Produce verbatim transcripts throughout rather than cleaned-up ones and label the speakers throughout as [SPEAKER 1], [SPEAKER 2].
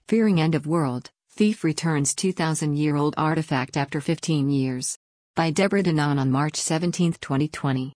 [SPEAKER 1] Fearing End of World, Thief Returns two thousand year old Artifact After fifteen years. By Deborah Danon on March seventeenth twenty twenty.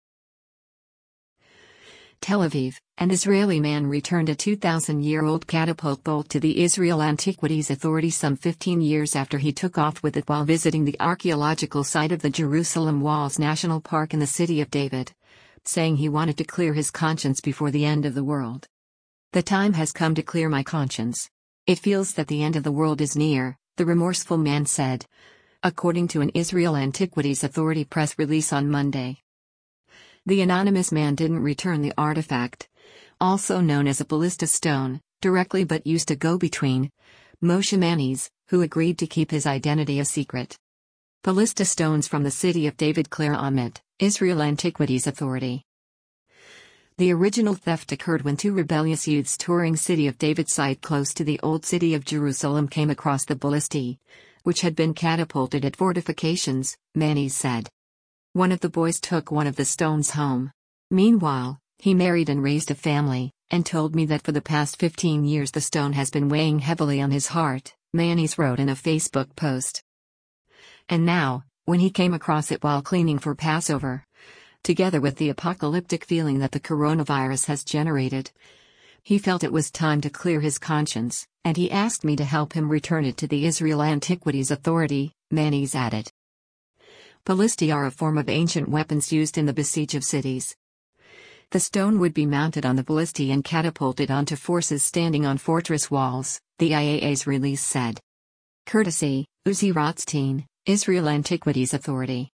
[SPEAKER 1] Tel Aviv, an Israeli man returned a two thousand year old catapult bolt to the Israel Antiquities Authority some fifteen years after he took off with it while visiting the archaeological site of the Jerusalem Walls National Park in the city of David, saying he wanted to clear his conscience before the end of the world. "The time has come to clear my conscience. It feels that the end of the world is near," the remorseful man said, according to an Israel Antiquities Authority press release on Monday. The anonymous man didn't return the artifact, also known as a ballista stone, directly but used a go-between, Moshe Manis, who agreed to keep his identity a secret. Ballista stones from the city of David. Claire Ahmet, Israel Antiquities Authority. The original theft occurred when two rebellious youths touring City of David site close to the Old City of Jerusalem came across the ballistae, which had been catapulted at fortifications, Manis said. One of the boys took one of the stones home. Meanwhile, he married and raised a family, and told me that for the past fifteen years the stone has been weighing heavily on his heart, Manis wrote in a Facebook post. And now, when he came across it while cleaning for Passover, together with the apocalyptic feeling that the coronavirus has generated, he felt it was time to clear his conscience, and he asked me to help him return it to the Israel Antiquities Authority, Manis added. Ballistae are a form of ancient weapons used in the besiege of cities. The stone would be mounted on the ballistae and catapulted onto forces standing on fortress walls, the I A A's release said. Courtesy, Uzi Rothstein, Israel Antiquities Authority.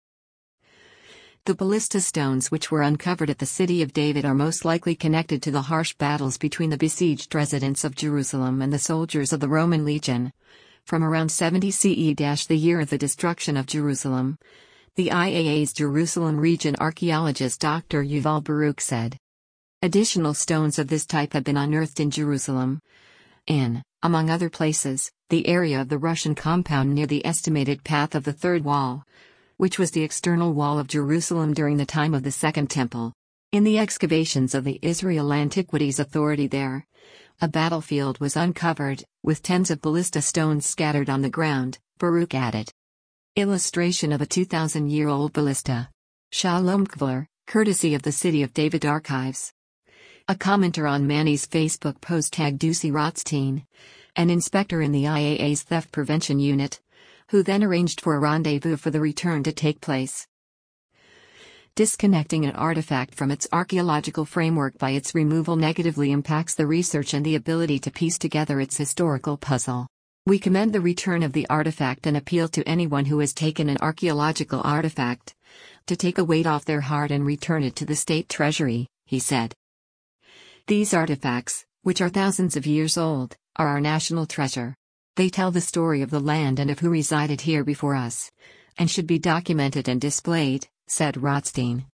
[SPEAKER 1] The ballista stones which were uncovered at the City of David are most likely connected to the harsh battles between the besieged residents of Jerusalem and the soldiers of the Roman legion, from around seventy C E, the year of the destruction of Jerusalem, the I A A's Jerusalem region archaeologist Doctor Yuval Baruch said. Additional stones of this type have been unearthed in Jerusalem, in, among other places, the area of the Russian compound near the estimated path of the Third Wall, which was the external wall of Jerusalem during the time of the Second Temple. In the excavations of the Israel Antiquities Authority there, a battlefield was uncovered, with tens of ballista stones scattered on the ground, Baruch added. Illustration of a two thousand year old ballista. Shalom Kvler, courtesy of the City of David Archives. A commenter on Manis' Facebook post tagged Uzi Rothstein, an inspector in the I A A's theft prevention unit, who then arranged for a rendezvous for the return to take place. Disconnecting an artifact from its archaeological framework by its removal negatively impacts the research and the ability to piece together its historical puzzle. We commend the return of the artifact and appeal to anyone who has taken an archaeological artifact to take a weight off their heart and return it to the state treasury, he said. These artifacts, which are thousands of years old, are our national treasure. They tell the story of the land and of who resided here before us, and should be documented and displayed, said Rothstein.